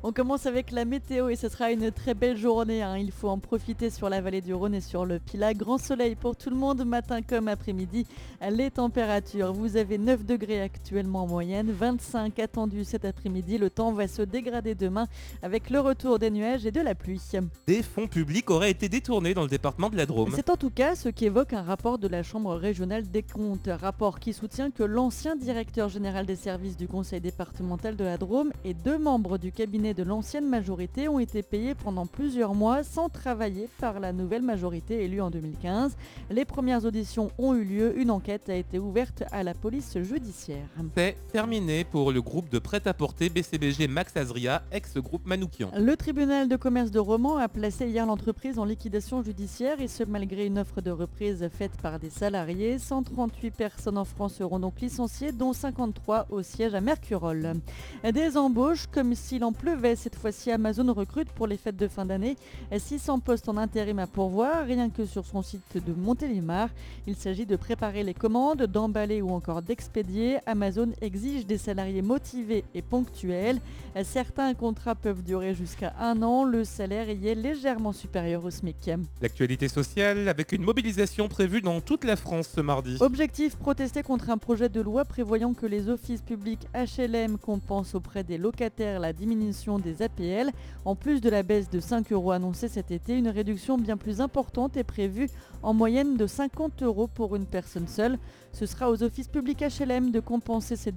On commence avec la météo et ce sera une très belle journée, hein. Il faut en profiter sur la vallée du Rhône et sur le Pilat. Grand soleil pour tout le monde, matin comme après-midi. Les températures, vous avez 9 degrés actuellement en moyenne, 25 attendus cet après-midi. Le temps va se dégrader demain avec le retour des nuages et de la pluie. Des fonds publics auraient été détournés dans le département de la Drôme. C'est en tout cas ce qu'évoque un rapport de la Chambre régionale des comptes. Rapport qui soutient que l'ancien directeur général des services du conseil départemental de la Drôme et 2 membres du cabinet de l'ancienne majorité ont été payés pendant plusieurs mois sans travailler par la nouvelle majorité élue en 2015. Les premières auditions ont eu lieu. Une enquête a été ouverte à la police judiciaire. C'est terminé pour le groupe de prêt-à-porter BCBG Max Azria, ex-groupe Manoukian. Le tribunal de commerce de Romans a placé hier l'entreprise en liquidation judiciaire et ce malgré une offre de reprise faite par des salariés. 138 personnes en France seront donc licenciées, dont 53 au siège à Mercurol. Des embauches comme s'il en pleuvait. Cette fois-ci, Amazon recrute pour les fêtes de fin d'année 600 postes en intérim à pourvoir, rien que sur son site de Montélimar. Il s'agit de préparer les commandes, d'emballer ou encore d'expédier. Amazon exige des salariés motivés et ponctuels. Certains contrats peuvent durer jusqu'à 1 an. Le salaire y est légèrement supérieur au SMIC. L'actualité sociale avec une mobilisation prévue dans toute la France ce mardi. Objectif, protester contre un projet de loi prévoyant que les offices publics HLM compensent auprès des locataires la diminution des APL. En plus de la baisse de 5 € annoncée cet été, une réduction bien plus importante est prévue, en moyenne de 50 € pour une personne seule. Ce sera aux offices publics HLM de compenser cette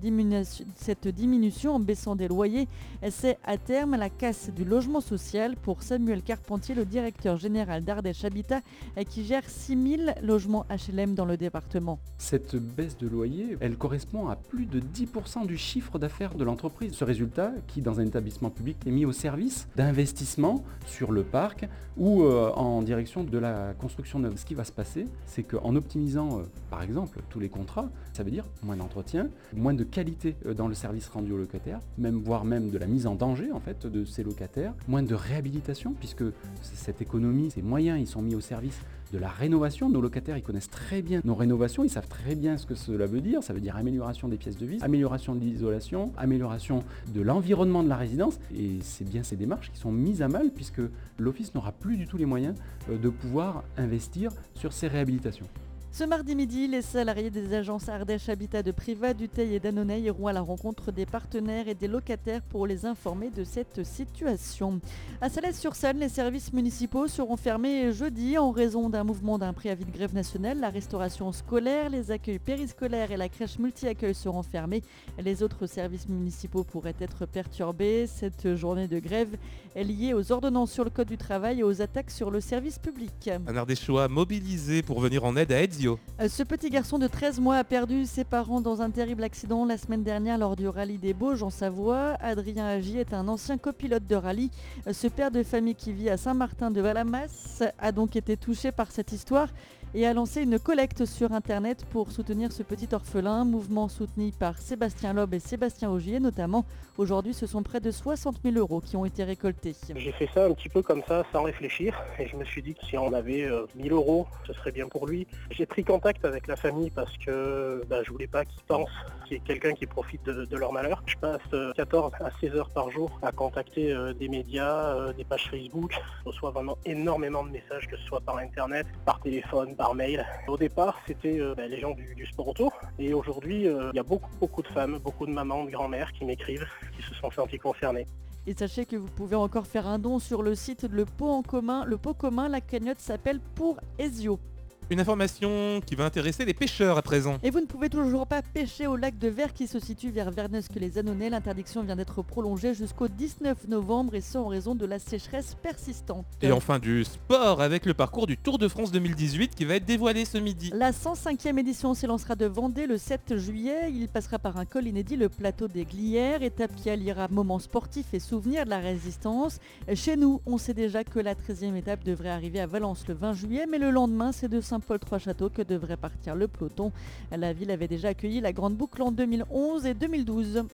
diminution en baissant des loyers. C'est à terme la casse du logement social pour Samuel Carpentier, le directeur général d'Ardèche Habitat, qui gère 6000 logements HLM dans le département. Cette baisse de loyer, elle correspond à plus de 10% du chiffre d'affaires de l'entreprise. Ce résultat, qui dans un établissement public est mis au service d'investissements sur le parc ou en direction de la construction neuve. Ce qui va se passer, c'est qu'en optimisant par exemple tous les contrats, ça veut dire moins d'entretien, moins de qualité dans le service rendu aux locataires, voire même de la mise en danger en fait de ces locataires, moins de réhabilitation puisque cette économie, ces moyens, ils sont mis au service de la rénovation. Nos locataires, ils connaissent très bien nos rénovations, ils savent très bien ce que cela veut dire. Ça veut dire amélioration des pièces de vie, amélioration de l'isolation, amélioration de l'environnement de la résidence. Et c'est bien ces démarches qui sont mises à mal puisque l'office n'aura plus du tout les moyens de pouvoir investir sur ces réhabilitations. Ce mardi midi, les salariés des agences Ardèche Habitat de Priva, Dutheil et Dannonay iront à la rencontre des partenaires et des locataires pour les informer de cette situation. À Salles-sur-Saône, les services municipaux seront fermés jeudi en raison d'un mouvement d'un préavis de grève nationale. La restauration scolaire, les accueils périscolaires et la crèche multi-accueil seront fermés. Les autres services municipaux pourraient être perturbés. Cette journée de grève est liée aux ordonnances sur le code du travail et aux attaques sur le service public. Un Ardéchois mobilisé pour venir en aide à Ezio. Ce petit garçon de 13 mois a perdu ses parents dans un terrible accident la semaine dernière lors du rallye des Bauges en Savoie. Adrien Agi est un ancien copilote de rallye. Ce père de famille qui vit à Saint-Martin-de-Valamas a donc été touché par cette histoire et a lancé une collecte sur internet pour soutenir ce petit orphelin, mouvement soutenu par Sébastien Loeb et Sébastien Augier notamment. Aujourd'hui, ce sont près de 60 000 € qui ont été récoltés. J'ai fait ça un petit peu comme ça, sans réfléchir, et je me suis dit que si on avait 1000 €, ce serait bien pour lui. J'ai pris contact avec la famille parce que je voulais pas qu'ils pensent qu'il y ait quelqu'un qui profite de leur malheur. Je passe 14 à 16 heures par jour à contacter des médias, des pages Facebook. Je reçois vraiment énormément de messages, que ce soit par internet, par téléphone, par mail. Au départ, c'était les gens du sport auto, et aujourd'hui, il y a beaucoup de femmes, beaucoup de mamans, de grand-mères qui m'écrivent, qui se sont senties concernées. Et sachez que vous pouvez encore faire un don sur le site de Le Pot commun, la cagnotte s'appelle Pour Ezio. Une information qui va intéresser les pêcheurs à présent. Et vous ne pouvez toujours pas pêcher au lac de Ver qui se situe vers Vernesque-les-Annonay. L'interdiction vient d'être prolongée jusqu'au 19 novembre et ce en raison de la sécheresse persistante. Et enfin du sport avec le parcours du Tour de France 2018 qui va être dévoilé ce midi. La 105e édition s'élancera de Vendée le 7 juillet. Il passera par un col inédit, le plateau des Glières, étape qui alliera moments sportifs et souvenirs de la résistance. Chez nous, on sait déjà que la 13e étape devrait arriver à Valence le 20 juillet, mais le lendemain, c'est de Saint-Paul-Trois-Châteaux que devrait partir le peloton. La ville avait déjà accueilli la Grande Boucle en 2011 et 2012.